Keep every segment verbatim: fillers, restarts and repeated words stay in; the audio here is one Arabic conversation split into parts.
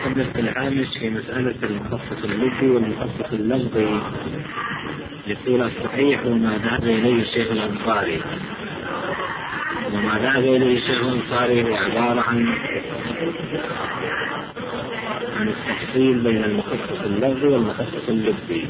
نتحدث في الهامش في مسألة المخصص اللفظي والمخصص اللفظي. يقول الصحيح وما ذهب إليه الشيخ الأنصاري، وما ذهب إليه الشيخ الأنصاري هو عبارة عن عن التفصيل بين المخصص اللفظي والمخصص اللفظي،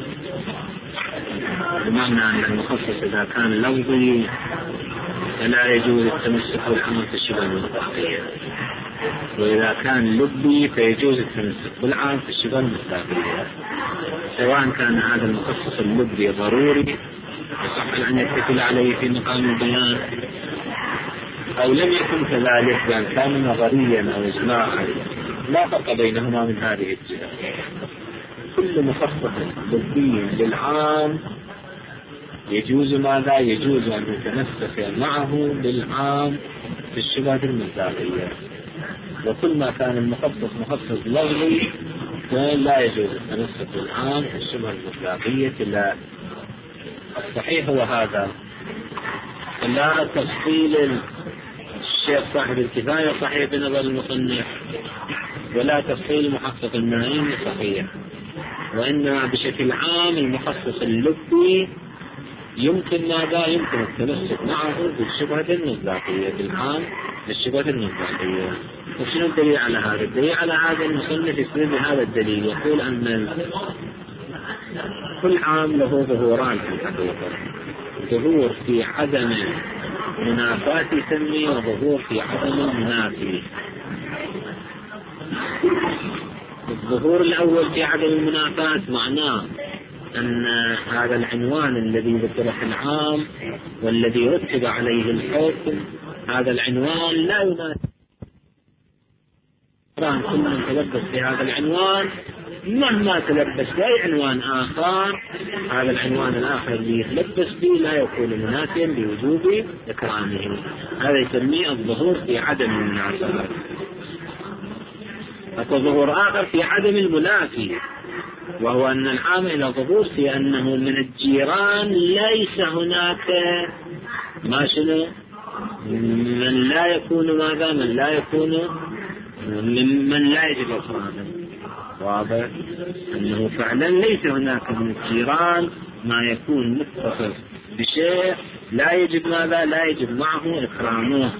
بمعنى أن المخصص إذا كان لفظي فلا يجوز التمسك بالعام في الشبه المصداقية، وإذا كان لفظي فيجوز التمسك بالعام في الشبه المصداقية، سواء كان هذا المخصص اللفظي ضروري يصح أن يتكل عليه في مقام البيان أو لم يكن كذلك، بأن كان نظريا أو إجماعا، لا فرق بينهما من هذه الجهة. كل مخصص لفظي للعام يجوز ماذا؟ يجوز أن يتمسك معه بالعام في الشبهة المصداقية، وكل ما كان المخصص مخصص لفظي لا يجوز التمسك بالعام في الشبهة المصداقية. لا، الصحيح هو هذا. لا تفصيل الشيخ صاحب الكفاية صحيح بنظر المصنف، ولا تفصيل محقق النائم صحيح، وإنما بشكل عام المخصص اللفظي يمكن ماذا؟ يمكن التمسك معه بالشبهة المصداقية، بالعام بالشبهة المصداقية. وشنو الدليل على هذا؟ الدليل على هذا المصنف يستدل بهذا الدليل، يقول أن كل عام له ظهوران في الحقيقة، ظهور في عدم منافاة يسمي، وظهور في عدم المنافي. الظهور الأول في عدم المنافاة معناه أن هذا العنوان الذي ذكره في العام والذي رتب عليه الحكم، هذا العنوان لا يناسب كل من تلبس بهذا العنوان مهما تلبس بأي عنوان آخر، هذا العنوان الآخر اللي يتلبس به لا يكون مناسبا بوجوب إكرامه. هذا يسميه الظهور في عدم المناسبة. ظهور آخر في عدم المنافي، وهو أن العام إلى ظهور في أنه من الجيران ليس هناك ما شنو من لا يكون ماذا من لا يكون ممن لا يجب إكرامه. واضح أنه فعلا ليس هناك من الجيران ما يكون متصف بشيء لا يجب ماذا لا يجب معه إكرامه.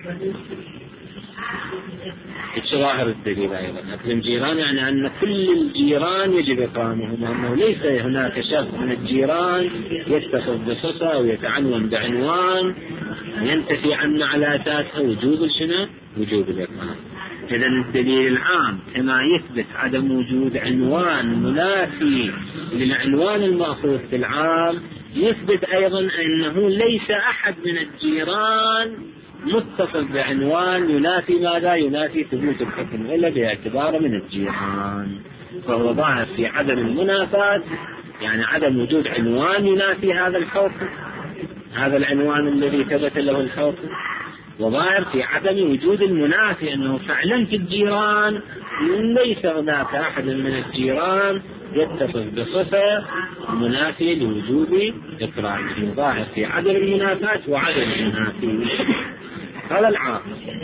ظاهر الدليل أيضا أكل الجيران يعني أن كل الجيران يجب إكرامهم، وأنه ليس هناك شخص من الجيران يتصف بصفة أو يتعنون بعنوان ينتفي عنا على أساس وجوب شنو؟ وجوب الإكرام. إذا الدليل العام كما يثبت عدم وجود عنوان منافي للعنوان المأخوذ في العام، يثبت أيضا أنه ليس أحد من الجيران متصل بعنوان ينافي ماذا؟ ينافي ثبوت الحكم إلا باعتباره من الجيران. فهو ظاهر في عدم المنافاة، يعني عدم وجود عنوان ينافي هذا الحكم، هذا العنوان الذي ثبت له الحكم، وظاهر في عدم وجود المنافي أنه فعلا في الجيران ليس هناك أحد من الجيران يتصف بصفة منافية لوجود إكرامه. ظاهر في عدم المنافاة وعدم المنافي. هذا العام.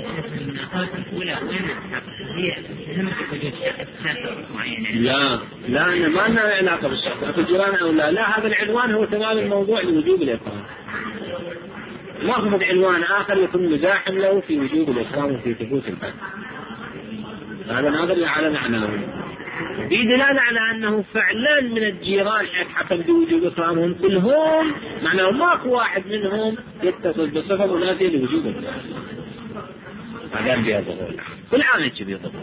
لا لا ما لنا علاقة بالشخص في الجيران أو لا لا هذا العنوان هو تمام الموضوع لوجوب الإكرام. ما هو عنوان آخر يكون مزاحم له في وجوب الإكرام وفي ثبوت الحكم. هذا ناظر على معناه، في دلالة على أنه فعلا من الجيران حكم بوجوب إكرامهم كلهم، معناه ماكو واحد منهم يتصل بصفة منافية لوجوب الإكرام. هذا بيظهر كل عام يجي بيظهر.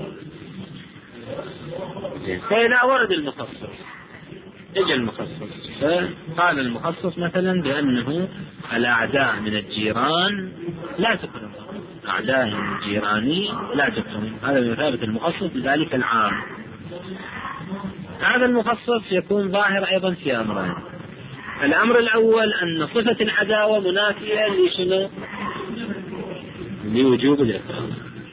فإذا ورد المخصص، اجى المخصص فقال المخصص مثلا بأنه الأعداء من الجيران لا تكرم، أعداء الجيراني لا تكرم، هذا من ثابت المخصص لذلك العام. هذا المخصص يكون ظاهر أيضا في أمرين. الأمر الأول أن صفة العداوة منافية لشنو؟ لوجوب الإكرام.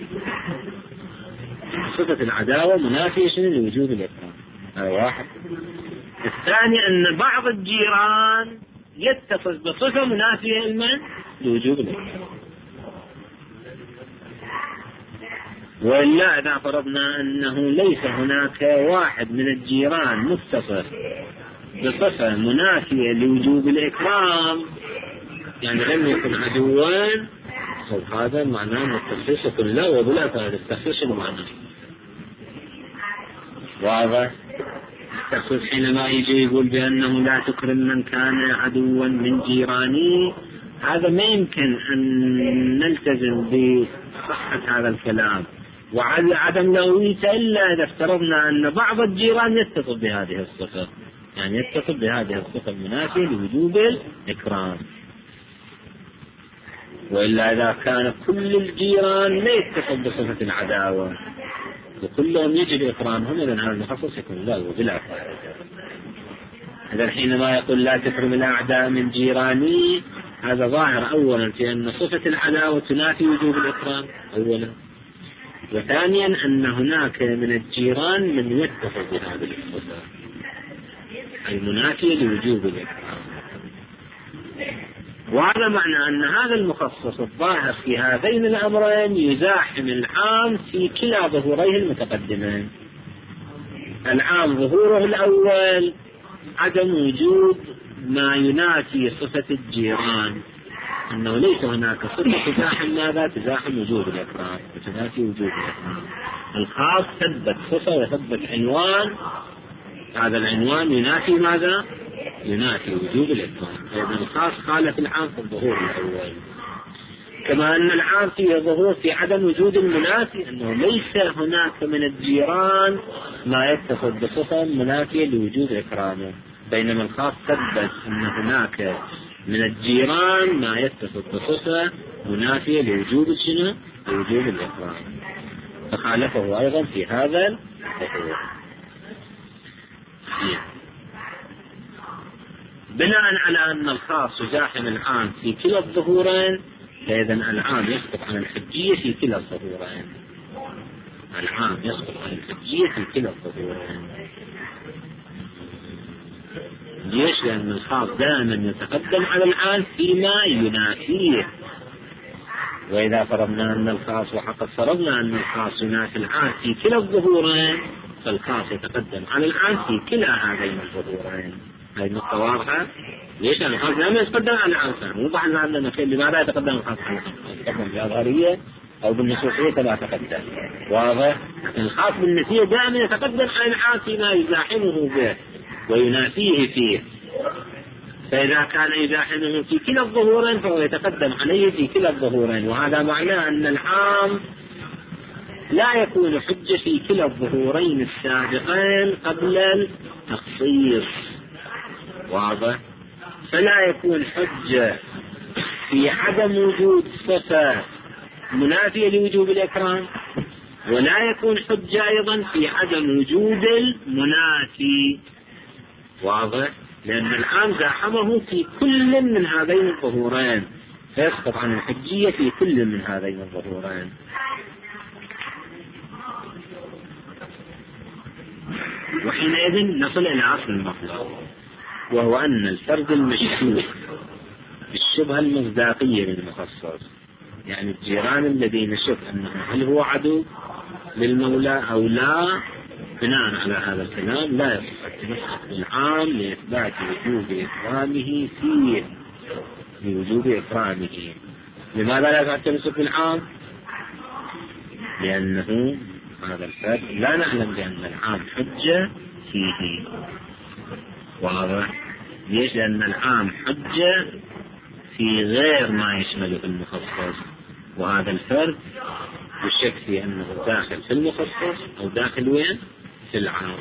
صفة العداوة منافية شنو؟ لوجوب الإكرام. هذا واحد. الثاني أن بعض الجيران يتصف بصفة منافية لمن؟ لوجوب الإكرام. وإلا إذا فرضنا أنه ليس هناك واحد من الجيران متصف بصفة منافية لوجوب الإكرام، يعني لم يكن عدوان، هذا معناه أن التخصيص كله وبلا فهذا التخصيص المعنى واضح. التخصيص حينما يجي يقول بأنه لا تكرم من كان عدوا من جيراني، هذا ما يمكن أن نلتزم بصحة هذا الكلام وعلى عدم لويته إلا إذا افترضنا أن بعض الجيران يتصف بهذه الصفة، يعني يتصف بهذه الصفة المنافية لوجوب الإكرام. وإلا إذا كان كل الجيران لا يتصف بصفة العداوة وكلهم يجب إكرامهم، إذن هذا المخصص يكون لا وبلا فائدة. إذا حينما يقول لا تكرم الأعداء من جيراني، هذا ظاهر أولا في أن صفة العداوة تنافي وجوب الإكرام أولا، وثانيا أن هناك من الجيران من يتصف بهذه الصفة المنافية لوجوب الإكرام. وهذا معنى أن هذا المخصص الظاهر في هذين الأمرين يزاحم العام في كلا ظهوريه المتقدمين. العام ظهوره الأول عدم وجود ما ينافي صفة الجيران، أنه ليس هناك صفة تزاحم ماذا؟ تزاحم وجود الإكرام وتنافي وجود الإكرام. الخاص ثبت صفة وثبت عنوان، هذا العنوان ينافي ماذا؟ ينافي وجود الإكرام. أيضا الخاص خالف العام في الظهور الأول، كما أن العام فيه ظهور في عدم وجود المنافي، أنه ليس هناك من الجيران ما يتصف بصفة منافية لوجود إكرامه، بينما الخاص ثبت أن هناك من الجيران ما يتصف بصفة منافية لوجود شنو؟ لوجود الإكرام، فخالفه أيضا في هذا الظهور. بناء على أن الخاص يزاحم العام في كلا الظهورين، فإذا العام يسقط عن الحجية في كلا الظهورين. العام يسقط عن الحجية في كلا الظهورين. ليش؟ لأن الخاص دائما يتقدم على العام فيما ينافيه، وإذا فرضنا أن الخاص وحقد فرضنا أن الخاص ينافي العام في كلا الظهورين، فالخاص يتقدم على العام في كلا هذين الظهورين. هذه النقطة واضحة. ليش؟ لأن الخاص دائما يتقدم على العام. موضح لنا كيف لماذا يتقدم الخاص على العام؟ يتقدم بالأظهرية أو بالنصوصية كما تقدم. واضح؟ الخاص بالنسية دائما يتقدم على العام فيما يزاحمه به وينافيه فيه، فإذا كان يزاحمه في كلا الظهورين فهو يتقدم عليه في كلا الظهورين، وهذا معناه أن العام لا يكون حجة في كلا الظهورين السابقين قبل التخصيص. واضح؟ فلا يكون حجة في عدم وجود صفة منافية لوجوب الإكرام، ولا يكون حجة أيضا في عدم وجود المنافي. واضح؟ لأن العام زاحمه في كل من هذين الظهورين، فيسقط عن الحجية في كل من هذين الظهورين. وحينئذ نصل إلى أصل المطلب، وهو أن الفرد المشكوك بالشبهة المصداقية للمخصص، يعني الجيران الذين نشك أنه هل هو عدو للمولى أو لا، بناء على هذا الكلام لا يصح التمسك بالعام لإثبات وجوب إكرامه فيه، لوجوب إكرامه. لماذا لا يصح التمسك بالعام؟ لأنه هذا الفرد لا نعلم بأن العام حجة فيه. واضح؟ ليش؟ لأن العام حجة في غير ما يشمله المخصص، وهذا الفرد يشك في أنه داخل في المخصص أو داخل وين؟ في العام.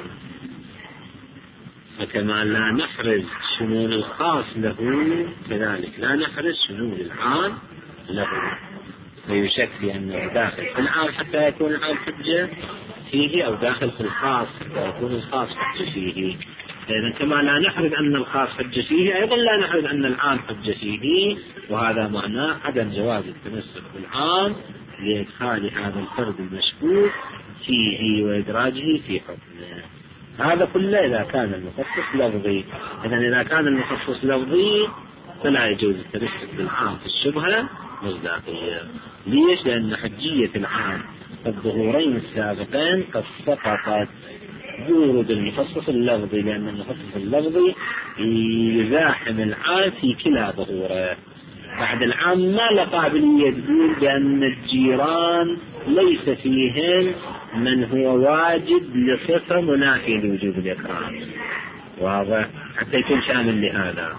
فكما لا نحرز شمول الخاص له، كذلك لا نحرز شمول العام له، فيشك في أنه داخل في العام حتى يكون العام حجة فيه، أو داخل في الخاص حتى يكون الخاص حجة فيه. إذن كما لا نحرز أن الخاص حجة فيه، أيضا لا نحرز أن العام حجة فيه، وهذا معناه عدم جواز التمسك بالعام لإدخال هذا الفرد المشكوك فيه وإدراجه في حكمه. هذا كله إذا كان المخصص لفظي. إذن إذا كان المخصص لفظي فلا يجوز التمسك بالعام في الشبهة مصداقية. ليش؟ لأن حجية العام الظهورين السابقين قد سقطت بورود المخصص اللفظي، لأن المخصص اللفظي يزاحم العام في كلا ظهوره. بعد العام ما له قابلية تقول بأن الجيران ليس فيهم من هو واجب لصفة منافية لوجوب الإكرام، واضح؟ حتى يكون شامل لهذا.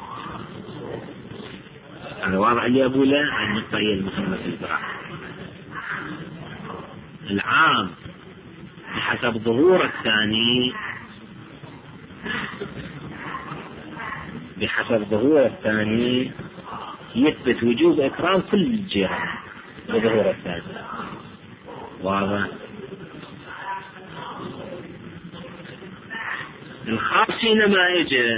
هذا واضح اللي أقوله. النقطة هي المهمة في البحث. العام بحسب ظهور الثاني بحسب ظهور الثاني يثبت وجوب إكرام كل الجيران بظهور الثاني، واضح؟ الخاص حينما يجي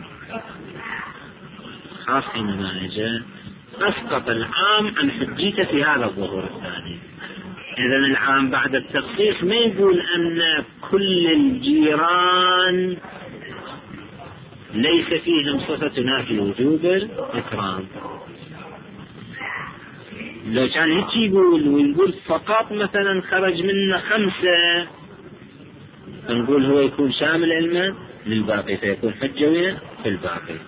الخاص حينما يجي أسقط العام عن حجيته في هذا الظهور الثاني. إذن العام بعد التخصيص ما يقول أن كل الجيران ليس فيهم صفة تنافي وجوب الإكرام. لو كان هيك يقول ويقول فقط مثلا خرج منا خمسة، نقول هو يكون شامل علما للباقي فيكون حجوية في الباقي.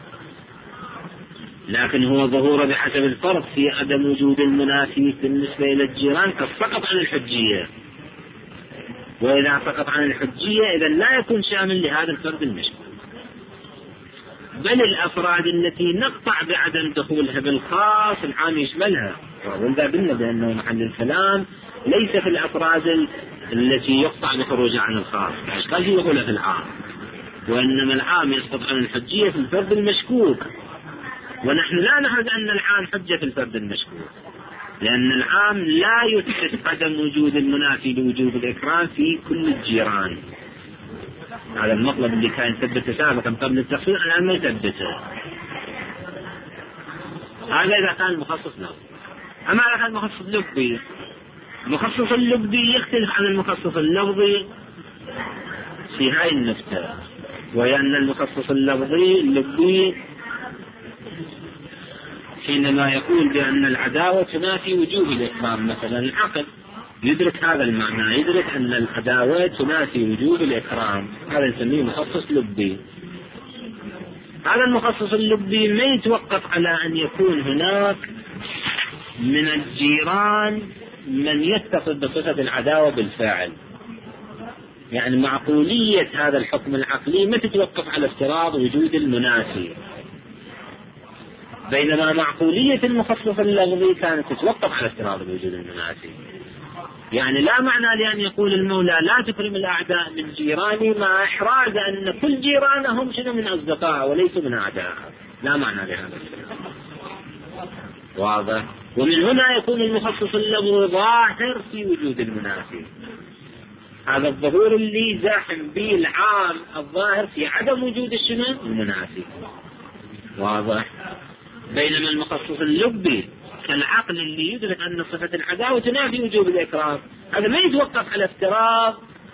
لكن هو ظهوره بحسب الفرض في عدم وجود المنافي بالنسبة إلى الجيران قد سقط عن الحجية، وإذا سقط عن الحجية إذن لا يكون شامل لهذا الفرد المشكل، بل الأفراد التي نقطع بعدم دخولها بالخاص العام يشملها. وإذا قلنا بأنه محل الكلام ليس في الأفراد التي يقطع بخروجها عن الخاص كأشكال في دخولها في العام، وإنما العام يسقط عن الحجية في الفرد المشكوك. ونحن لا نعد أن العام حجة في الفرد المشكوك، لأن العام لا يثبت عدم وجود المنافي لوجوب الإكرام في كل الجيران. هذا المطلب اللي كان يثبت سابقا قبل التخصيص الآن ما يثبته. هذا إذا كان المخصص له. أما إذا كان المخصص اللفظي، المخصص اللفظي يختلف عن المخصص اللفظي في هاي النقطة، وهي أن المخصص اللفظي اللفظي حينما يقول بأن العداوة تنافي وجوب الإكرام، مثلا العقل يدرك هذا المعنى، يدرك أن العداوة تنافي وجوب الإكرام، هذا نسميه مخصص لبي. هذا المخصص اللبي ما يتوقف على أن يكون هناك من الجيران من يتصف بصفة العداوة بالفاعل، يعني معقولية هذا الحكم العقلي ما تتوقف على افتراض وجود المنافي، بينما معقولية المخصص اللفظي كانت تتوقف على افتراض وجود المنافي. يعني لا معنى لأن يقول المولى لا تكرم الأعداء من جيراني مع إحراز أن كل جيرانهم شنو من أصدقاء وليسوا من أعداء، لا معنى لهذا الكلام، واضح؟ ومن هنا يكون المخصص اللفظي ظاهر في وجود المنافي، هذا الظهور اللي زاحم به العام الظاهر في عدم وجود الشنو المنافي، واضح؟ بينما المخصص اللبي كالعقل اللي يدرك أن صفة العداوة تنافي وجوب الإكرام، هذا ما يتوقف على افتراض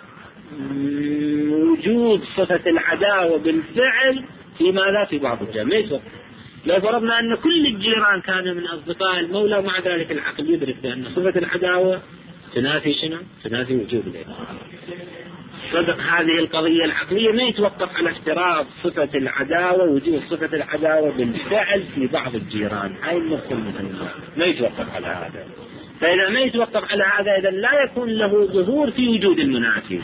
وجود صفة العداوة بالفعل في ماذا في بعض الجهات، ما يتوقف. لو فرضنا أن كل الجيران كانوا من أصدقاء المولى ومع ذلك العقل يدرك بأن صفة العداوة تنافي شنو؟ تنافي وجوب الإكرام. صدق هذه القضية العقلية ما يتوقف على افتراض صفة العداوة وجود صفة العداوة بالفعل في بعض الجيران، هاي النقطة المهمة، ما يتوقف على هذا. فإذا ما يتوقف على هذا إذا لا يكون له ظهور في وجود المنافي،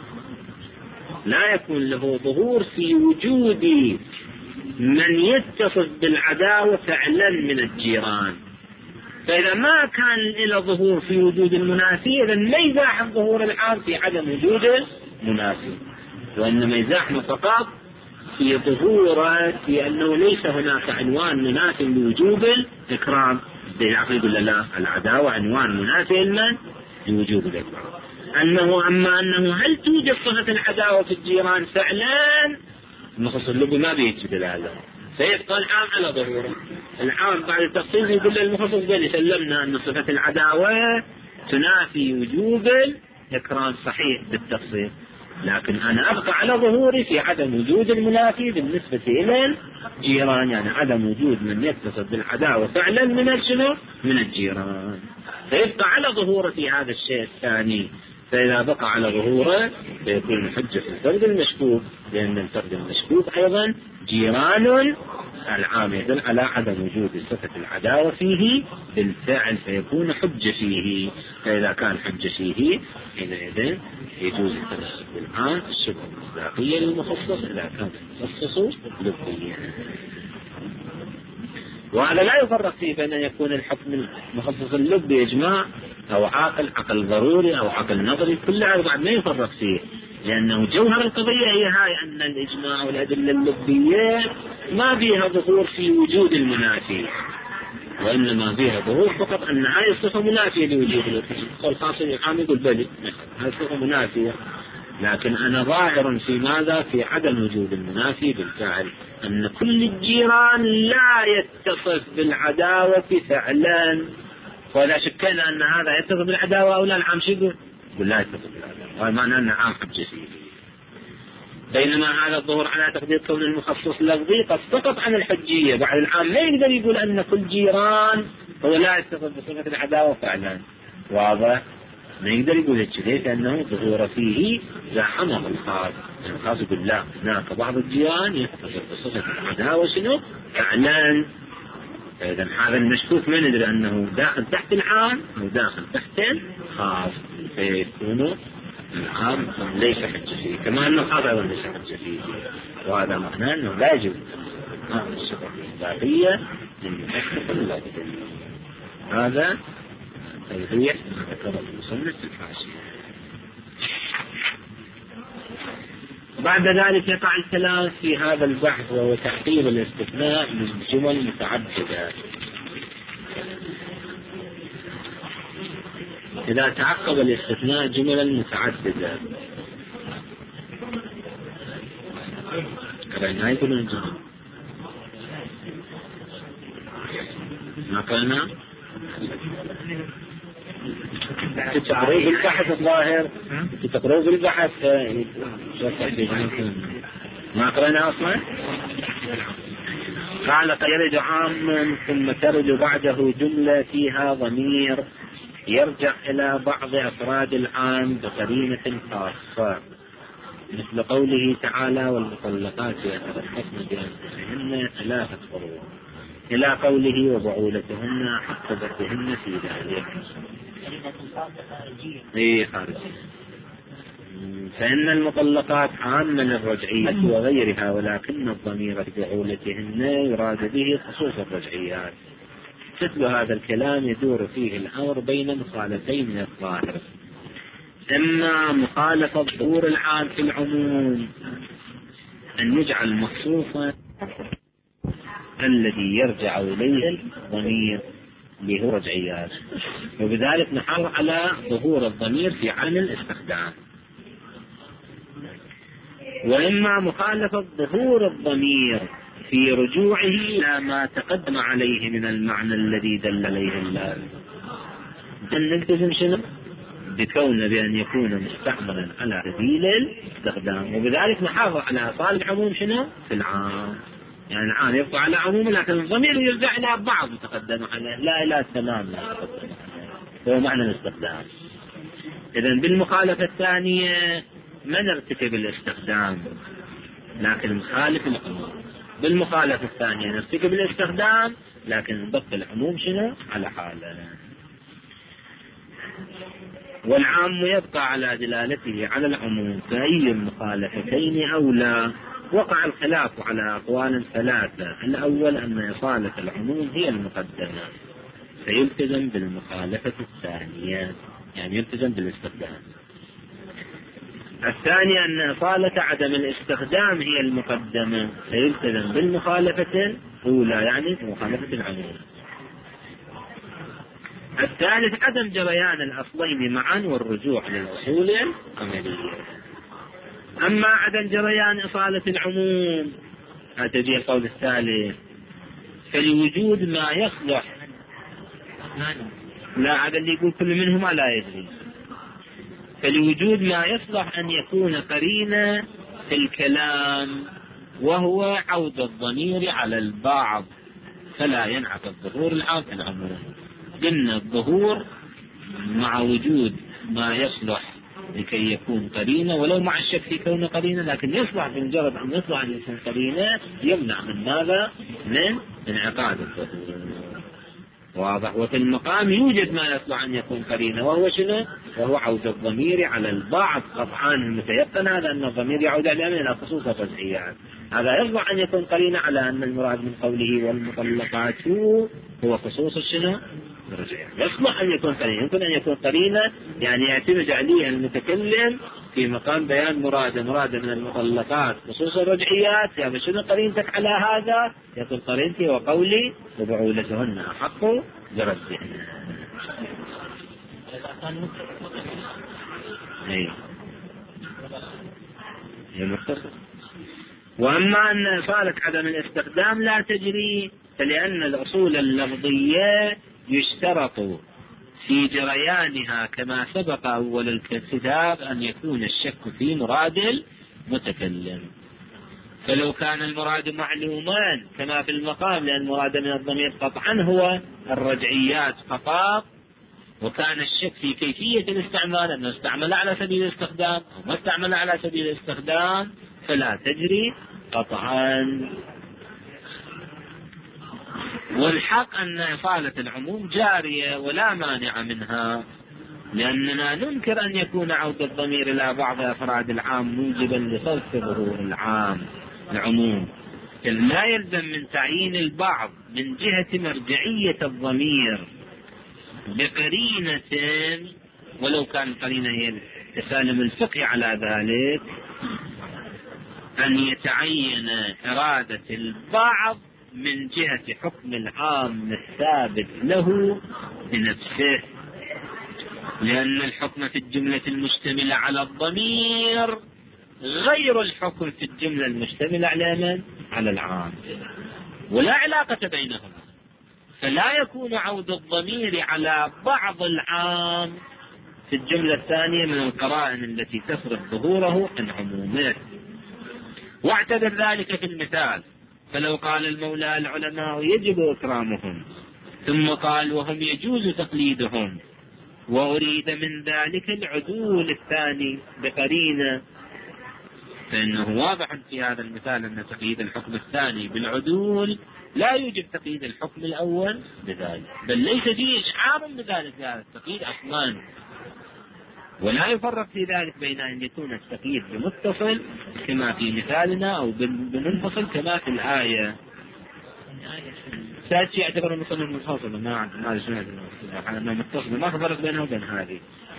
لا يكون له ظهور في وجود من يتصف بالعداوة فعلا من الجيران. فإذا ما كان له ظهور في وجود المنافي إذا ما يزاحم ظهور العام في عدم وجود المنافي، وإنما يزاحم فقط في ظهوره في أنه ليس هناك عنوان منافي لوجوب الإكرام. العقل يقول لا، العداوة عنوان منافي لمن؟ لوجوب الإكرام. أنه أما أنه هل توجد صفة العداوة في الجيران فعلا، المخصص اللبي ما بيتبدل هذا، سيبقى العام على ظهوره. العام بعد التخصيص يقول للمخصص بل سلمنا أن صفة العداوة تنافي وجوب الإكرام صحيح بالتخصيص، لكن أنا أبقى على ظهوري في عدم وجود المنافي بالنسبة إلى الجيران، يعني عدم وجود من يتصف بالعداوة فعلا من الشنو من الجيران. فيبقى على ظهوره في هذا الشيء الثاني. فإذا بقى على ظهوره فيكون حجة في الفرد المشكوك، لأن الفرد المشكوك أيضا جيران العام يدل على عدم وجود صفة العداوة فيه بالفعل، فيكون حجة فيه. فإذا كان حجة فيه حينئذ يجوز التمسك بالعام الشبه المصداقية للمخصص إذا كان المخصص لبيا. وهذا لا يفرق فيه بين أن يكون الحكم المخصص اللبي إجماع أو عقل عقل ضروري أو عقل نظري، كل هذا بعد ما يفرق فيه، لأنه جوهر القضية هي هاي أن الإجماع والأدلة اللبية ما فيها ظهور في وجود المنافي، وإنما فيها ظهور فقط أن هاي الصفة منافية لوجود الخاص العام. يقول بلي هاي الصفة منافية، لكن أنا ظاهر في ماذا؟ في عدم وجود المنافي بالفعل، أن كل الجيران لا يتصف بالعداوة فعلا. وإذا شكينا أن هذا يتصف بالعداوة أو لا، العام شو يقول؟ يقول لا يتصف بالعداوة، وهذا معناه أن عام حجة فيه. بينما هذا الظهور على تقدير كون المخصص لفظي قد سقط عن الحجية، بعد العام ما يقدر يقول أن كل جيران هو لا يتصف بصفة العداوة فعلا. واضح؟ ما يقدر يقول هيك ليش؟ لأنه ظهور فيه زاحمه الخاص. الخاص يقول لا، هناك بعض الجيران يتصف بصفة العداوة شنو؟ فعلا. إذا هذا المشكوك ما ندري أنه داخل تحت العام أو داخل تحت الخاص، فيكون العام ليس حجة فيه، كما أن الخاص أيضا ليس حجة فيه. وهذا معناه أنه لا يجوز هذه الصفة الإثباتية من يحقق اللازم. هذا توضيح ما ذكره المصنف في الحاشية. بعد ذلك يقع الكلام في هذا البحث، وهو تحقيق الاستثناء من جمل متعددة. إذا تعقب الاستثناء جملا متعددة قرأنا يقولون الجمل ما قرأنا تتقرأوا بالبحث الظاهر، تتقرأوا بالبحث ما قرأنا أصلا. قال يرد عام ثم ترد بعده جملة فيها ضمير يرجع إلى بعض أفراد العام بقرينة خاصة، مثل قوله تعالى والمطلقات يتربصن بأنفسهن ثلاثة قروء، إلى قوله وبعولتهن حق بردهن في ذلك. إيه خارجية. فإن المطلقات عامة للرجعيات وغيرها، ولكن الضمير بعولتهن يراد به خصوص الرجعيات. مثل هذا الكلام يدور فيه الأمر بين مخالفتين من الظاهر، إما مخالفة ظهور العام في العموم أن يجعل مخصوصا الذي يرجع إليه الضمير اللي هو رجعيات، وبذلك نحافظ على ظهور الضمير في عين الاستخدام. وإما مخالفة ظهور الضمير في رجوعه إلى ما تقدم عليه من المعنى الذي دل عليه الله، أن نلتزم شنو؟ بكون بأن يكون مستعملا على سبيل الاستخدام، وبذلك نحافظ على أصال العموم شنو؟ في العام. يعني العام يبقى على عموم، لكن الضمير يرجع إلى بعض تقدم عليه، لا إلى التمام لا تقدم عليه، هو معنى الاستخدام. إذن بالمخالفة الثانية ما نرتكب الاستخدام لكن نخالف العموم، بالمخالفة الثانية نرتكب الاستخدام لكن نبقى العموم شنو؟ على حاله. والعام يبقى على دلالته على العموم، فأي المخالفتين أولى. وقع الخلاف على أقوال ثلاثة. الأول أن إصالة العموم هي المقدمة فيلتزم بالمخالفة الثانية، يعني يلتزم بالاستخدام. الثاني أن إصالة عدم الاستخدام هي المقدمة فيلتزم بالمخالفة الأولى، يعني مخالفة العموم. الثالث عدم جريان الأصلين معا والرجوع للأصول العملية. أما عدم جريان إصالة العموم هتجي القول الثالث، فلوجود ما يصلح، لا عدم اللي يقول كل منهما لا يدري، فلوجود ما يصلح أن يكون قرينة في الكلام وهو عود الضمير على البعض، فلا ينعقد ظهور العام في العموم. قلنا الظهور مع وجود ما يصلح لكي يكون قرينة، ولو مع الشك في كونه قرينة، لكن يصلح بمجرد أن يصلح أن يكون قرينة يمنع من ماذا؟ من انعقاد الظهور. واضح. وفي المقام يوجد ما يصلح أن يكون قرينة، وهو شنو؟ وهو عود الضمير على البعض. قطعا المتيقن هذا أن الضمير يعود إلى خصوص الرجعيات. هذا يصلح أن يكون قرينة على أن المراد من قوله والمطلقات هو خصوص شنو؟ الرجعيات. يصلح أن يكون قرينة، يمكن أن يكون قرينة يعني يعتمد عليه المتكلم في مقام بيان مراده مراده من المطلقات خصوص الرجعيات. يعني شنو قرينتك على هذا؟ يقول قرينتي وقولي وبعولتهن أحق بردهن. أي هي مختصر. وأما أن إصالة عدم الاستخدام لا تجري، فلأن الأصول اللفظية يشترط في جريانها كما سبق أول الكتاب أن يكون الشك في مراد المتكلم. فلو كان المراد معلومان كما في المقام، لأن المراد من الضمير قطعا هو الرجعيات فقط، وكان الشك في كيفية الاستعمال أنه استعمل على سبيل الاستخدام أو ما استعمل على سبيل الاستخدام، فلا تجري قطعا. والحق أن إصالة العموم جارية ولا مانع منها، لأننا ننكر أن يكون عود الضمير إلى بعض أفراد العام موجبا لصرف ظهور العام العموم. لا يلزم من تعيين البعض من جهة مرجعية الضمير بقرينة، ولو كان القرينة هي التسالم الفقهي على ذلك، أن يتعين إرادة البعض من جهة حكم العام الثابت له بنفسه، لأن الحكم في الجملة المشتملة على الضمير غير الحكم في الجملة المشتملة على من؟ على العام، ولا علاقة بينهما. فلا يكون عود الضمير على بعض العام في الجملة الثانية من القرائن التي تفرض ظهوره عن عمومه. واعتبر ذلك في المثال. فلو قال المولى العلماء يجب إكرامهم، ثم قال وهم يجوز تقليدهم، وأريد من ذلك العدول الثاني بقرينة، فإنه واضح في هذا المثال أن تقييد الحكم الثاني بالعدول لا يوجب تقييد الحكم الأول بذلك، بل ليس فيه إشعار بذلك في هذا التقييد أصلا. ولا يفرق في ذلك بين أن يكون التقييد بمتصل كما في مثالنا أو بمنفصل كما في الآية. ساتي يعتبر المصنف منفصل، ما ما جناد أنا متصل، ما فرق بينه وبين هذه.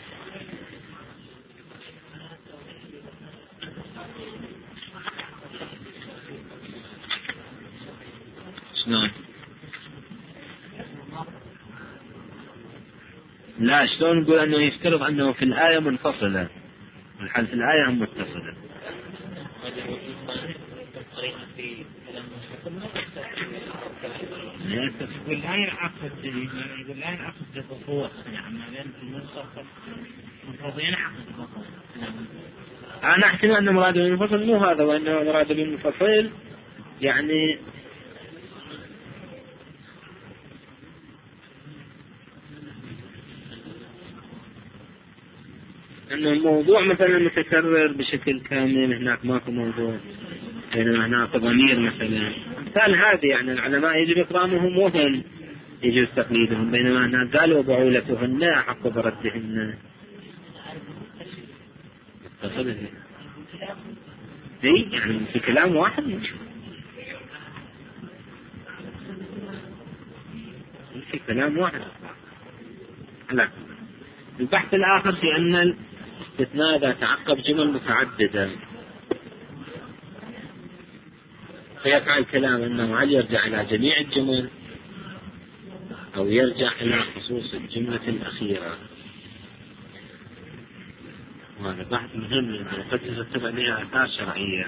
شلون؟ لا، شلون نقول أنه يفترض أنه في الآية منفصلة، الحال في الآية هم متصلة. والآية عقد والآية عقد بخصوص يعني بين المنفصل منفصلين عقد. أنا أحسن أن مراد المنفصل مو هذا، وأنه مراد المنفصل يعني أنه الموضوع مثلا متكرر بشكل كامل، هناك ماكو موضوع، بينما هناك ضمير مثلا. مثال هذه يعني العلماء يجب إكرامهم وهم يجوز تقليدهم، بينما هناك قالوا بعولتهن أحق بردهن. متصل اي يعني في كلام واحد مش في كلام واحد. لا، البحث الآخر في أن الاستثناء إذا تعقب جمل متعددة فيقع الكلام أنه هل يرجع إلى جميع الجمل أو يرجع إلى خصوص الجملة الأخيرة. وهذا بحث مهم لأنه قد تتبع لها آثار شرعية.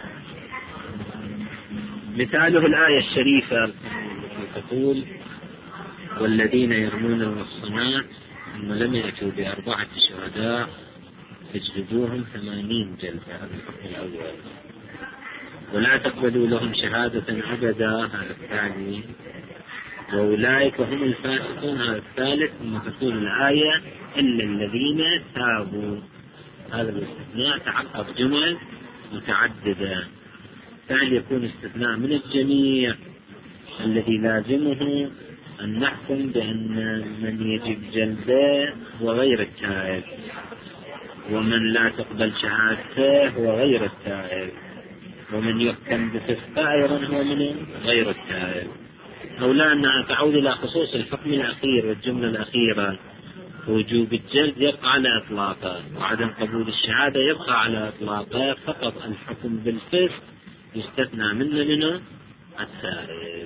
مثاله الآية الشريفة التي تقول والذين يرمون المحصنات ثم لم يأتوا بأربعة شهداء فاجلدوهم ثمانين جلدة، هذا الحكم الأول، ولا تقبلوا لهم شهادة أبدا، هذا الثاني. وأولئك هم الفاسقون. هذا الثالث ثم تقول الآية إلا الذين تابوا. هذا الاستثناء تعقب جمل متعددة. ثاني يكون استثناء من الجميع الذي لازمه أن نحكم بأن من يجب جلده هو غير التائب، ومن لا تقبل شهادته هو غير التائب، ومن يحكم بفسق أيضا هو من غير التائب. أو لا أنها تعود إلى خصوص الحكم الأخير والجملة الأخيرة. وجوب الجلد يبقى على إطلاقه، وعدم قبول الشهادة يبقى على إطلاقه، فقط الحكم بالفسق يستثنى منه منه التائب.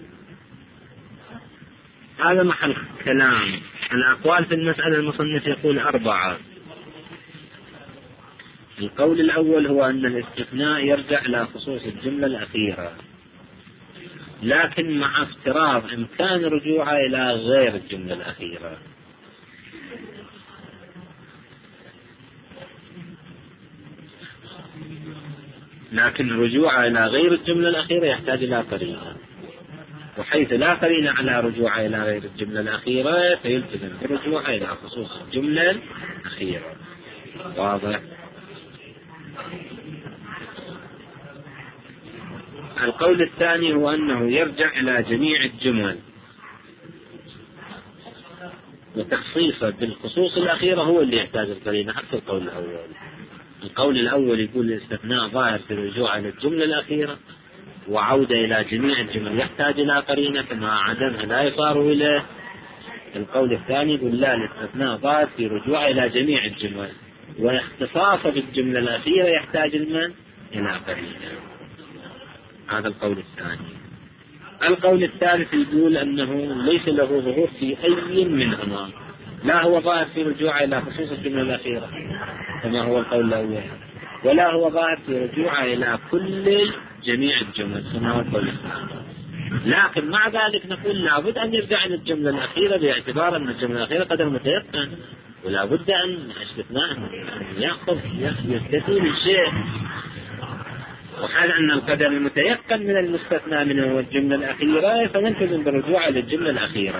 هذا محل كلام. الأقوال في المسألة المصنف يقول أربعة. القول الأول هو أن الاستثناء يرجع إلى خصوص الجملة الأخيرة، لكن مع افتراض إمكان رجوعها إلى غير الجملة الأخيرة. لكن رجوعها إلى غير الجملة الأخيرة يحتاج إلى قرينة، وحيث لا قرينة على رجوعها إلى غير الجملة الأخيرة فيلتزم برجوعها إلى خصوص الجملة الأخيرة. واضح؟ القول الثاني هو أنه يرجع إلى جميع الجمل، وتخصيصه بالخصوص الأخيرة هو اللي يحتاج القرينة حتى القول الأول. القول الأول يقول الاستثناء ظاهر في الرجوع إلى الجملة الأخيرة، وعودة إلى جميع الجمل يحتاج إلى قرينة، فما عدمها لا يصار إليه. القول الثاني يقول لا، الاستثناء ظاهر في رجوع إلى جميع الجمل، واختصاصه بالجملة الأخيرة يحتاج المن إلى قرينة. هذا القول الثاني. القول الثالث يقول أنه ليس له ظهور في أي منهما، لا هو ظاهر في رجوع إلى خصوص الجملة الأخيرة كما هو القول الأول، ولا هو ظاهر في رجوع إلى كل جميع الجمل كما هو القول الثاني. لكن مع ذلك نقول لابد أن يرجع إلى الجملة الأخيرة باعتبار أن الجملة الأخيرة قدر متيقن، ولا بد أن استثناء أن يأخذ يستثني الشيء، وحال أن القدر المتيقن من المستثنى منه هو الجملة الأخيرة فنلتزم بالرجوع إلى الجملة الأخيرة.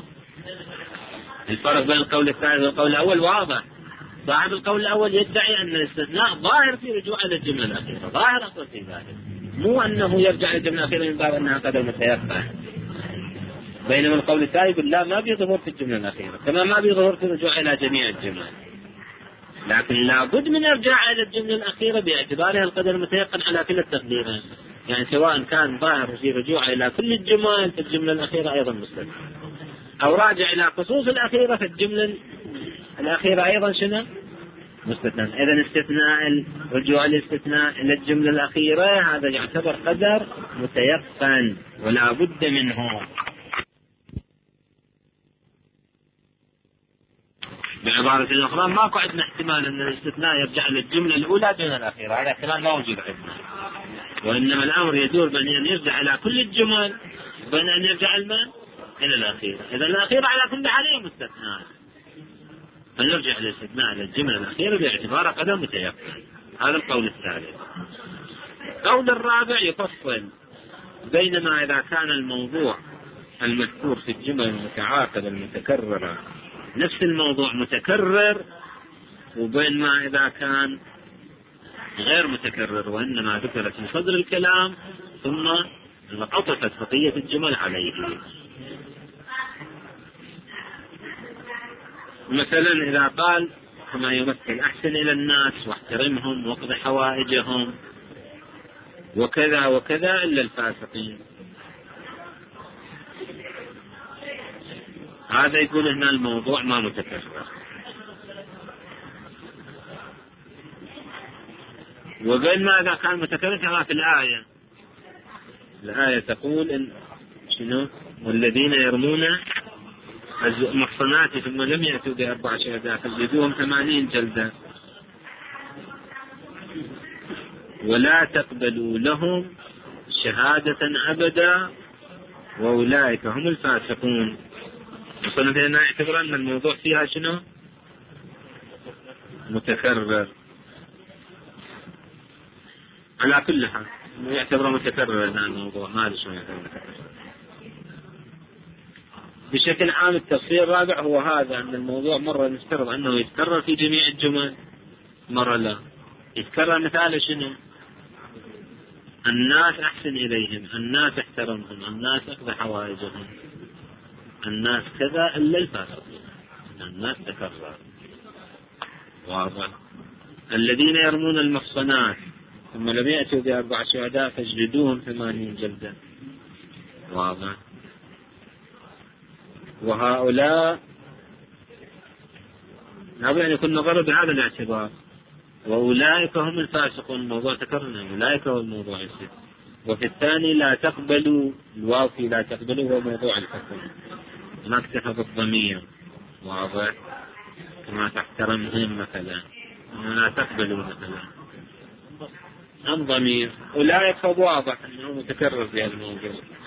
الفرق بين القول الثاني والقول الأول واضح. صاحب القول الأول يدعي أن الاستثناء ظاهر في رجوع إلى الجملة الأخيرة، ظاهر أصلا في ذلك، مو أنه يرجع إلى الجملة الأخيرة من باب أنها قدر متيقن. بينما القول الثاني يقول لا، ما بيظهر في الجملة الأخيرة كما ما بيظهر في الرجوع إلى جميع الجمل، لكن لابد من ارجاع إلى الجملة الأخيرة باعتبارها القدر المتيقن على كل التقديرين. يعني سواء كان ظاهر في رجوع إلى كل الجمل في الجملة الأخيرة أيضا مستثنى، أو راجع إلى خصوص الأخيرة في الجملة الأخيرة أيضا شنو مستثنى. إذن استثناء الرجوع الاستثناء إلى الجملة الأخيرة هذا يعتبر قدر متيقن ولا بد منه. بعبارة أخرى ماكو عندنا احتمال أن الاستثناء يرجع للجملة الأولى دون الأخيرة، هذا احتمال ما موجود عندنا، وإنما الأمر يدور بين أن يرجع إلى كل الجمل وبين أن يرجع المن إلى الأخيرة. إذا الأخيرة على كل حال مستثناء، فنرجع للاستثناء للجملة الأخيرة باعتبار قدر متيقن. هذا القول الثالث. القول الرابع يفصل بينما إذا كان الموضوع المذكور في الجمل المتعاقبة المتكررة نفس الموضوع متكرر، وبين ما إذا كان غير متكرر وإنما ذكرت في صدر الكلام ثم عطفت بقية الجمل عليه. مثلا إذا قال كما يمثل أحسن إلى الناس واحترمهم واقض حوائجهم وكذا وكذا إلا الفاسقين، هذا يقول هنا الموضوع ما متكرر. وبين ما إذا كان متكرر كما في الآية، الآية تقول إن شنو والذين يرمون المحصنات ثم لم يأتوا بأربع شهداء فجلدوهم ثمانين جلدة ولا تقبلوا لهم شهادة أبدا وأولئك هم الفاسقون. وصلنا هنا اعتبر أن الموضوع فيها شنو متكرر. على كل حال يعتبر متكرر هذا الموضوع، ما له شنو يعتبر متكرر. بشكل عام التفصيل الرابع هو هذا، أن الموضوع مرة نفترض أنه يتكرر في جميع الجمل، مرة لا يتكرر. مثال شنو؟ الناس أحسن إليهم، الناس احترمهم، الناس أخذ حوائجهم، الناس كذا إلا الفاسقين، الناس تكرر. واضح؟ الذين يرمون المحصنات ثم لم يأتوا بأربع شهداء فاجلدوهم ثمانين جلدة. واضح؟ وهؤلاء لابد أن يكون نظر بهذا الاعتبار. وأولئك هم الفاسقون، الموضوع تكررنا، أولئك هو الموضوع يصير. وفي الثاني لا تقبلوا، الواو في لا تقبلوا هو موضوع الحكم، ما اكتفى بالضمير. واضح؟ كما تحترمهم مثلا، لا تقبلوا مثلا هم ضمير. أولئك واضح أنه متكرر في الموضوع.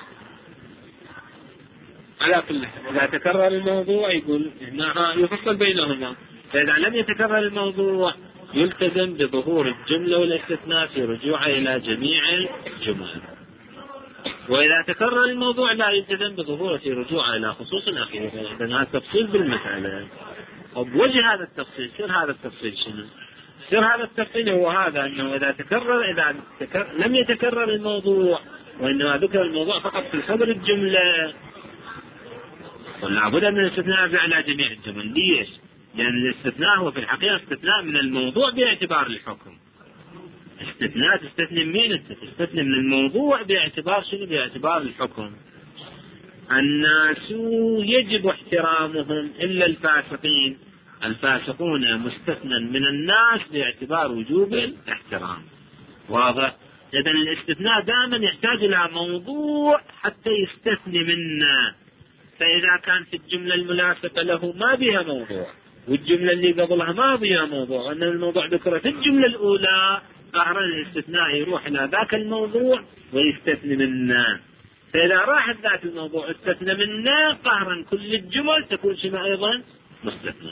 على كل حال إذا تكرر الموضوع يقول إنها يفصل بينهما، فإذا لم يتكرر الموضوع يلتزم بظهور الجملة والاستثناء في رجوعه إلى جميع الجمل. وإذا تكرر الموضوع لا يلتزم بظهوره في رجوعه إلى خصوص الأخير. إذن هذا التفصيل بالمسألة. وبوجه هذا التفصيل سر هذا التفصيل شنو؟ سر هذا التفصيل هو هذا، أنه إذا تكرر إذا تكرر لم يتكرر الموضوع وإنما ذكر الموضوع فقط في صدر الجملة، ولا بد من الاستثناء على جميع الجمل. ليش؟ لأن الاستثناء هو في الحقيقة استثناء من الموضوع باعتبار الحكم. استثناء تستثني مين؟ تستثني من الموضوع باعتبار شنو؟ باعتبار الحكم. الناس يجب احترامهم إلا الفاسقين، الفاسقون مستثنى من الناس باعتبار وجوب الاحترام. واضح؟ إذن الاستثناء دائما يحتاج إلى موضوع حتى يستثني منه. فإذا كان في الجملة الملاصقة له ما بها موضوع والجملة اللي قبلها ما بها موضوع، وأن الموضوع ذكر في الجملة الأولى، ظاهرا الاستثناء يروح إلى ذاك الموضوع ويستثني منه. فإذا راح ذاك الموضوع استثنى منه ظاهرا كل الجمل تكون شنو أيضا؟ مستثنى.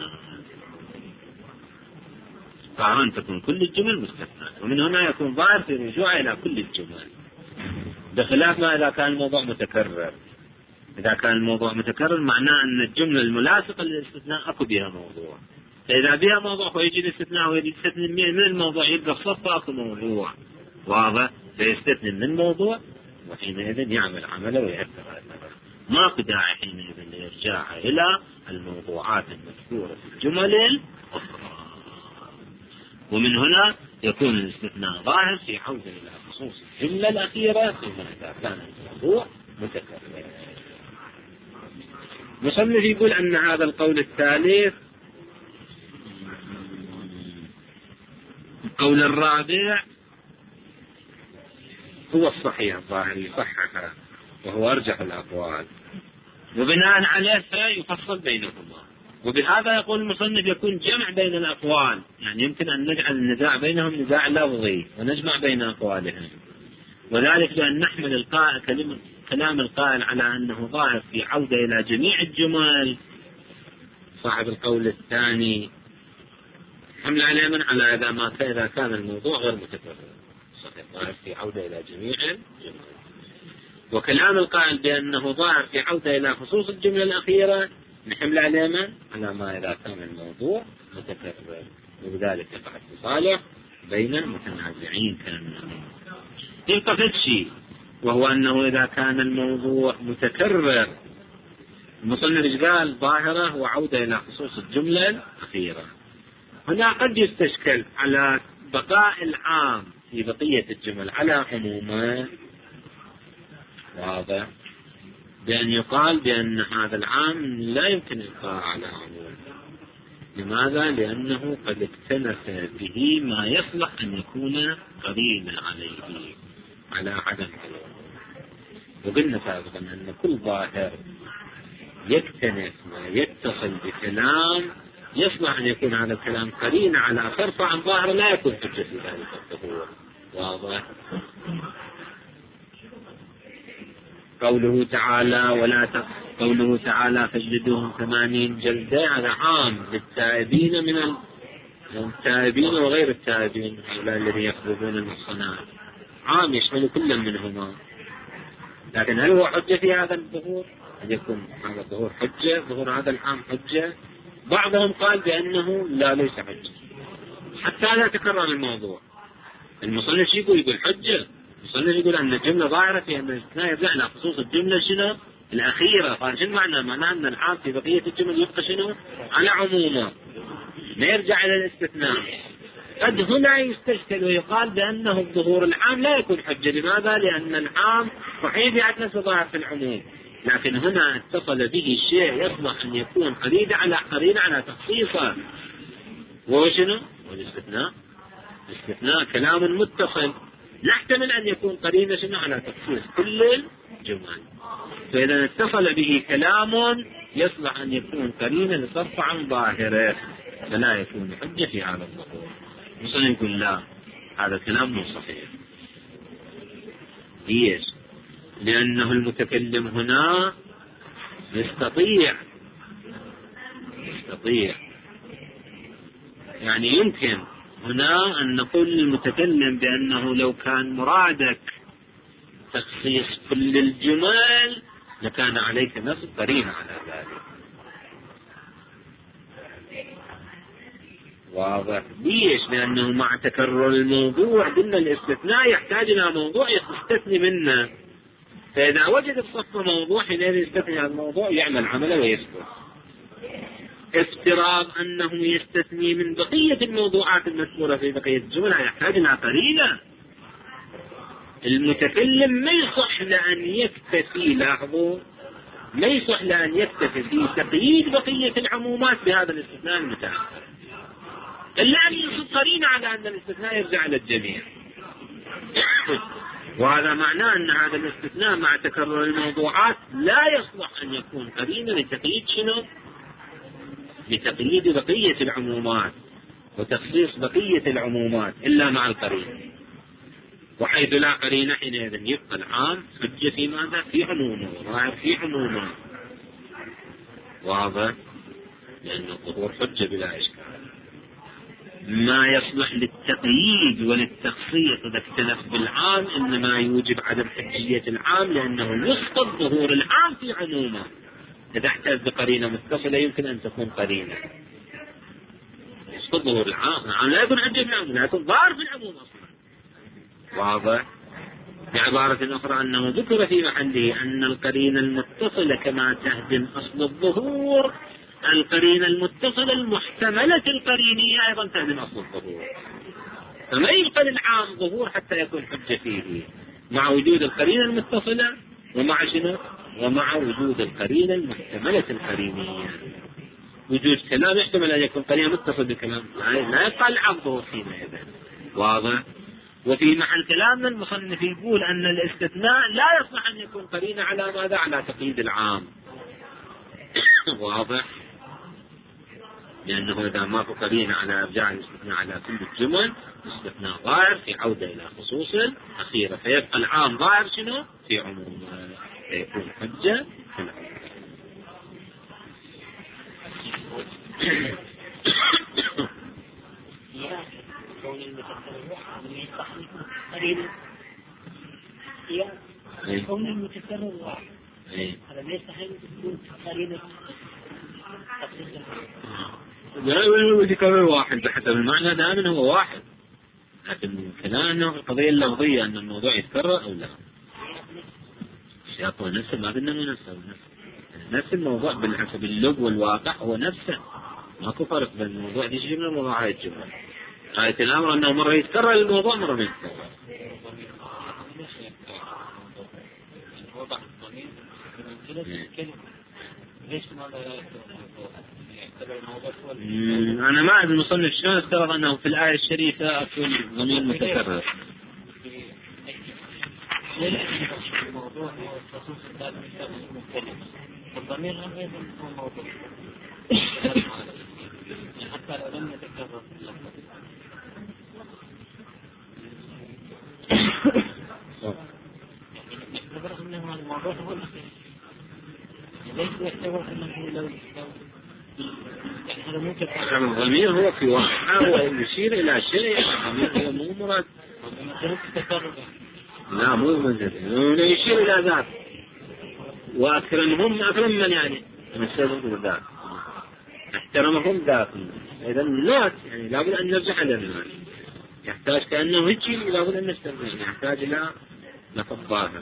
ظاهرا تكون كل الجمل مستثنى، ومن هنا يكون ظاهر في رجوع إلى كل الجمل، بخلاف ما إذا كان الموضوع متكرر. إذا كان الموضوع متكرر معناه أن الجملة الملاصقة للاستثناء أكو بها موضوع، فإذا بها موضوع فيجي الاستثناء ويجي يستثني من الموضوع يبقى صف أكو موضوع. واضح؟ فيستثني من الموضوع وحينئذ يعمل عمله ويأثر على النظر. ما قداعي حينئذ ليرجع إلى الموضوعات المذكورة في الجمل الأخرى. ومن هنا يكون الاستثناء ظاهر في عودة إلى خصوص الجملة الأخيرة فيما إذا كان الموضوع متكرر. مصنف يقول أن هذا القول الثالث القول الرابع هو الصحيح الظاهر يصحح وهو أرجح الأقوال، وبناء عليه فيفصل بينهما. وبهذا يقول المصنف يكون جمع بين الأقوال، يعني يمكن أن نجعل النزاع بينهم نزاع لفظي ونجمع بين أقوالهم، وذلك بأن نحمل القائل كلمة كلام القائل على أنه ظاهر في عودة إلى جميع الجمل. صاحب القول الثاني حمل عليه من على إذا ما إذا كان الموضوع غير متكرر صحيح ظاهر في عودة إلى جميع الجمل. وكلام القائل بأنه ظاهر في عودة إلى خصوص الجملة الأخيرة نحمل عليه من على ما إذا كان الموضوع متكرر، وبذلك يقع التصالح بين المتنازعين. كان يبقى في شيء وهو أنه إذا كان الموضوع متكرر المصنف قال ظاهرة وعودة إلى خصوص الجملة الأخيرة. هنا قد يستشكل على بقاء العام في بقية الجمل على عمومه، واضح، بأن يقال بأن هذا العام لا يمكن الإبقاء على عموم. لماذا؟ لأنه قد اكتنف به ما يصلح أن يكون قرينا عليه على عدم العموم. وقلنا سابقا أن كل ظاهر يكتنف ما يتصل بكلام يصلح أن يكون هذا الكلام قرين على صرف عن ظاهر لا يكون حجة في ذلك الظهور. واضح؟ قوله تعالى ولا ت... قوله تعالى فاجلدوهم ثمانين جلدة على عام للتائبين من ال... التائبين وغير التائبين هؤلاء الذين يقربون المحصنات، عام يشمل كل منهما. لكن هل هو حجة في هذا الظهور؟ أن يكون هذا الظهور حجة، ظهور هذا العام حجة. بعضهم قال بأنه لا ليس حجة حتى لا تكرر الموضوع. المصنف يقول يقول حجة، المصنف يقول أن الجملة ظاهرة في أن الاستثناء يرجع إلى خصوص الجملة شنو الأخيرة. قال شنو معنى؟ معناه أن العام في بقية الجمل يبقى شنو على عمومه، ما يرجع إلى الاستثناء. قد هنا يستشكل ويقال بأنه الظهور العام لا يكون حجة. لماذا؟ لأن العام صحيح يعد نفسه ظاهر في العموم، لكن هنا اتصل به الشيء يصلح أن يكون قرينة على قرينة على تخصيصه، وهو شنو؟ والاستثناء. الاستثناء كلام متصل لا يحتمل أن يكون قرينة شنو على تخصيص كل الجمل، فإذا اتصل به كلام يصلح أن يكون قرينة لصرف عن ظاهره فلا يكون حجة في هذا الظهور. مثلا يقول لا، هذا الكلام مو صحيح. ليش؟ لأنه المتكلم هنا يستطيع يستطيع يعني يمكن هنا أن نقول للمتكلم بأنه لو كان مرادك تخصيص كل الجمال لكان عليك نصب قرينة على ذلك. واضح؟ ليش؟ لأنه مع تكرر الموضوع قلنا الاستثناء يحتاج إلى موضوع يستثني منه، فإذا وجد الصف موضوع حينئذ يستثني عن الموضوع يعمل عمله ويسكت. افتراض أنه يستثني من بقية الموضوعات المذكورة في بقية الجمل يحتاج إلى قرينة. المتكلم ما يصح لأن يكتفي، لاحظوا، ما يصح لأن يكتفي في تقييد بقية العمومات بهذا الاستثناء المتأخر، إلا أن يصب قرينة على أن الاستثناء يرجع للجميع. وهذا معناه أن هذا الاستثناء مع تكرر الموضوعات لا يصلح أن يكون قرينة لتقييد شنو؟ لتقييد بقية العمومات وتخصيص بقية العمومات إلا مع القرينة. وحيث لا قرينة حينئذ يبقى العام حجة في ماذا؟ في عمومه، ظاهر في عمومه. واضح؟ لأن الظهور حجة بلا إشكال. ما يصلح للتقييد وللتخصيص إذا اختلف بالعام إنما يوجب عدم حجية العام، لأنه يسقط ظهور العام في عمومه. إذا احتاج بقرينة متصلة يمكن أن تكون قرينة يسقط ظهور العام. العام لا يكون حجة في العموم، لا يكون ظاهر في العموم أصلا. واضح؟ بعبارة أخرى أنه ذكر في محله أن القرينة المتصلة كما تهدم أصل الظهور، القرينة المتصلة المحتملة القرينية أيضا تهدم أصل الظهور، فما يبقى للعام ظهور حتى يكون حجة فيه مع وجود القرينة المتصلة ومع شنو؟ ومع وجود القرينة المحتملة القرينية. وجود كلام يحتمل أن يكون قرينة متصل بكلام لا يبقى العام ظهور حينئذ. واضح؟ وفي محل كلامنا المصنف يقول أن الاستثناء لا يصلح أن يكون قرينة على ماذا؟ على تقييد العام. واضح؟ لأنه إذا ما قرينة على إرجاع الاستثناء على كل الجمل الاستثناء ظاهر في عودة إلى خصوص أخيرة، فيبقى العام ظاهر شنو؟ في عموم، فيكون حجة في العموم. كون المتكرر واحد هذا ما يستحيل تكون قرينة تخصيص. لا المتكرر واحد بحسب المعنى دائما هو واحد، لكن كلامنا القضية اللفظية أن الموضوع يتكرر أو لا. الشياطين نفسه ما قلنا من نفسه، نفس الموضوع بالحسب اللغة والواقع هو نفسه، ماكو فرق بين الموضوع دي جملة وموضوع هاي الجملة. غاية الأمر أنه مرة يتكرر الموضوع مرة ما يتكرر. أنا ما أعرف المصنف شلون افترض أنه في الآية الشريفة أكون ضمير متكرر. الموضوع هو خصوص الضمير المختلف، والضمير هم أيضا هو موضوع حتى لو لم يتكرر في اللفظ. يعتبر أنه الموضوع هو الأخير، ليس يعتبر أنه لو يعني هذا ممكن. كان الضمير هو في واقع هو يشير إلى شيء، الضمير هو مو مراد. لا مو مجرد يشير إلى ذات. وأكرمهم أكرم من يعني من ذاك احترمهم ذاك. إذا الناس يعني لابد أن نرجع إلى الناس، يحتاج كأنه هيجي لابد أن نستخدم، يحتاج إلى لفظها.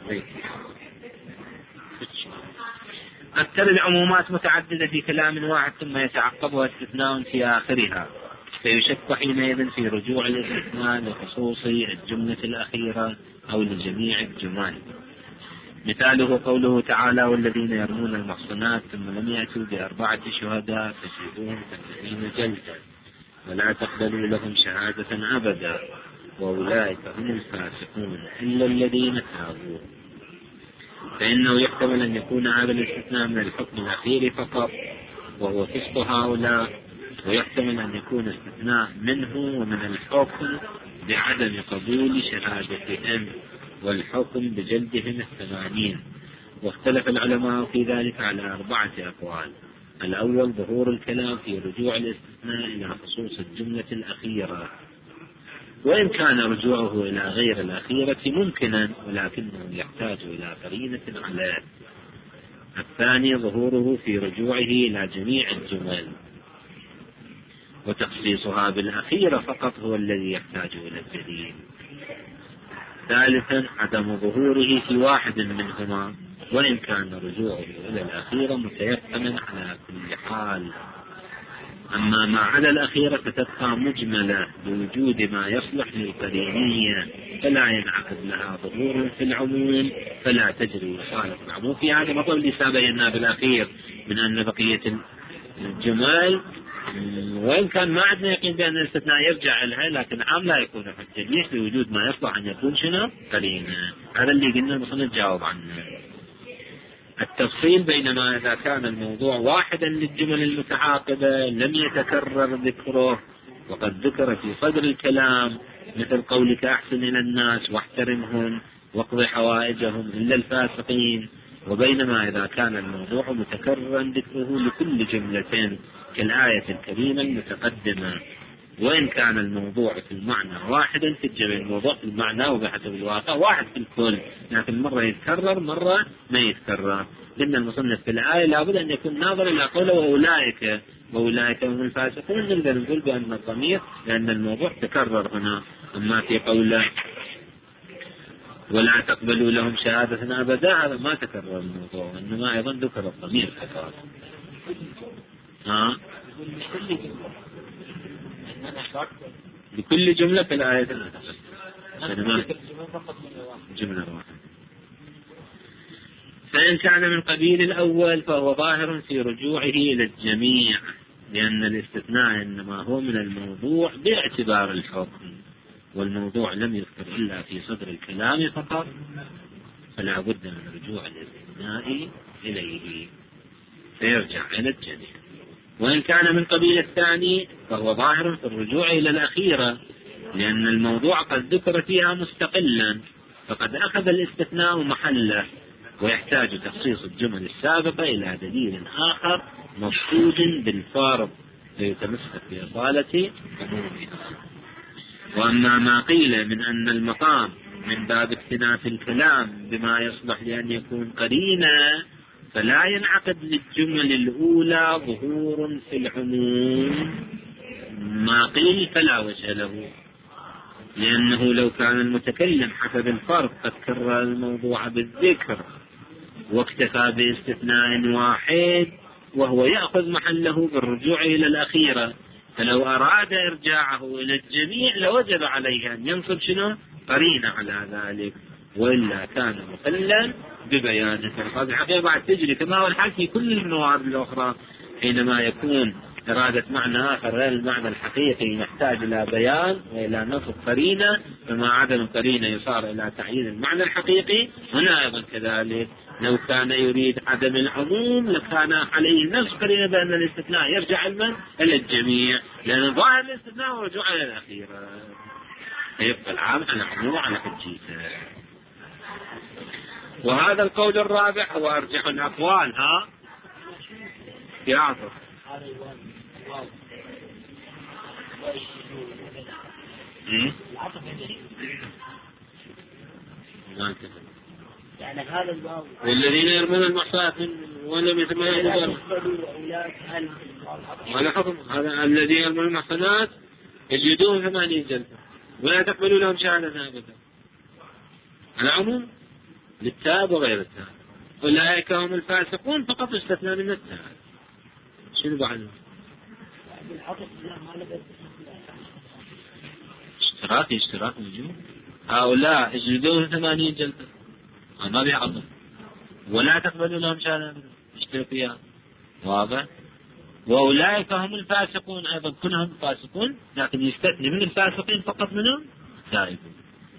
أكثر العمومات متعددة في كلام واحد ثم يتعقبها استثناء في آخرها، فيشك حينئذ في رجوع الاستثناء لخصوص الجملة الأخيرة أو لجميع الجمل. مثاله قوله تعالى: والذين يرمون المحصنات ثم لم يأتوا بأربعة شهداء فجلدوهم ثمانين جلدة ولا تقبلوا لهم شهادة أبدا وأولئك هم الفاسقون إلا الذين تابوا. فإنه يحتمل أن يكون هذا الاستثناء من الحكم الأخير فقط وهو فسق هؤلاء، ويحتمل أن يكون استثناء منه ومن الحكم بعدم قبول شهادتهم والحكم بجلدهم الثمانين. واختلف العلماء في ذلك على أربعة أقوال. الأول ظهور الكلام في رجوع الاستثناء إلى خصوص الجملة الأخيرة، وإن كان رجوعه إلى غير الأخيرة ممكنا ولكنه يحتاج إلى قرينة عليه. الثاني ظهوره في رجوعه إلى جميع الجمل، وتخصيصها بالأخيرة فقط هو الذي يحتاج إلى الدليل. ثالثا عدم ظهوره في واحد منهما، وإن كان رجوعه إلى الأخيرة متيقنا على كل حال. أما ما عدا الأخيرة فتبقى مجملة بوجود ما يصلح للقرينية فلا ينعقد لها ظهور في العموم فلا تجري خالف العموم. في هذا المطلب اللي سابقنا بالأخير من أن بقية الجمال وإن كان ما عندنا يقين بأن الاستثناء يرجع لها، لكن عام لا يكون حجة ليش بوجود ما يصلح أن يكون شنو قرينة. هذا اللي قلنا المصنف جاوب عنه. التفصيل بينما إذا كان الموضوع واحدا للجمل المتعاقبة لم يتكرر ذكره وقد ذكر في صدر الكلام مثل قولك أحسن إلى الناس واحترمهم واقض حوائجهم إلا الفاسقين، وبينما إذا كان الموضوع متكررا ذكره لكل جملة كالآية الكريمة المتقدمة، وإن كان الموضوع في المعنى واحدا في الجميع، الموضوع في المعنى وبحسب الواقع واحد في الكل، لكن مرة يتكرر مرة ما يتكرر. لأن المصنف في الآية لابد أن يكون ناظر إلى قوله وأولئك وأولئك هم الفاسقون، نقدر نقول بأن الضمير لأن الموضوع تكرر هنا. أما في قوله ولا تقبلوا لهم شهادة أبدا هذا ما تكرر الموضوع، إنما أيضا ذكر الضمير فقط. ها بكل جملة في الآية الأخيرة جملة واحدة. فإن كان من قبيل الأول فهو ظاهر في رجوعه إلى الجميع، لأن الاستثناء إنما هو من الموضوع باعتبار الحكم، والموضوع لم يذكر إلا في صدر الكلام فقط، فلا بد من رجوع الاستثناء إليه فيرجع إلى الجميع. وإن كان من قبيل الثاني فهو ظاهر في الرجوع إلى الأخيرة، لأن الموضوع قد ذكر فيها مستقلا فقد أخذ الاستثناء محله، ويحتاج تخصيص الجمل السابقة إلى دليل آخر مفقود بالفارض فيتمسك بإصالة عمومها. وأما ما قيل من أن المقام من باب اكتناف الكلام بما يصلح لأن يكون قرينا فلا ينعقد للجمل الأولى ظهور في العموم، ما قيل فلا وجه له، لأنه لو كان المتكلم حسب الفرق قد كرر الموضوع بالذكر واكتفى باستثناء واحد وهو يأخذ محله بالرجوع إلى الأخيرة، فلو أراد إرجاعه إلى الجميع لوجب عليه أن ينصب شنو قرينة على ذلك، وإلا كان مخلا ببيانه. هذه الحقيقة بعد تجري كما هو الحال في كل الموارد الأخرى، حينما يكون إرادة معنى آخر غير المعنى الحقيقي نحتاج إلى بيان وإلى نصب قرينة، فما عدم قرينة يصار إلى تعيين المعنى الحقيقي. هنا أيضا كذلك لو كان يريد عدم العموم لكان عليه نفس قرينة بأن الاستثناء يرجع إلى الجميع، لأن ظاهر الاستثناء هو رجوع إلى الأخيرة، فيبقى العام على عموم على حجيته. وهذا القول الرابع هو أرجح الأقوال. ها يا عطف يعني هذا الواو والذين يرمون المحصنات ولم يتميزوا ولا حكم هذا الذين يرمون المحصنات يجلدون ثمانين جلدة ولا تقبلوا لهم شهادة أبدا. العموم للتاب وغير التاب. أولئك هم الفاسقون فقط استثنى من التاب. شنو بعد؟ اشتراك اشتراك الوجوب. هؤلاء يجلدون ثمانين جلدة ما بيعظم ولا تقبلوا لهم شهادة أبدا اشتركوا واضح. وأولئك هم الفاسقون أيضا كلهم فاسقون لكن يستثني من الفاسقين فقط منهم تائبون.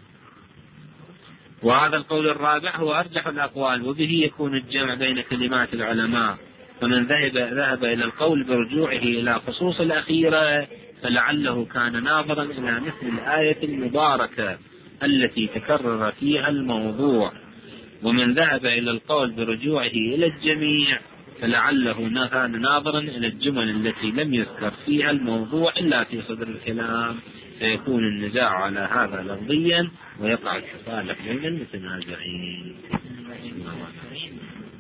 وهذا القول الرابع هو أرجح الأقوال وبه يكون الجمع بين كلمات العلماء. فمن ذهب ذهب إلى القول برجوعه إلى خصوص الأخيرة فلعله كان ناظرا إلى مثل الآية المباركة التي تكرر فيها الموضوع. ومن ذهب إلى القول برجوعه إلى الجميع فلعله كان ناظرا إلى الجمل التي لم يذكر فيها الموضوع إلا في صدر الكلام فيكون النزاع على هذا لفظيا ويقع التصالح بين المتنازعين.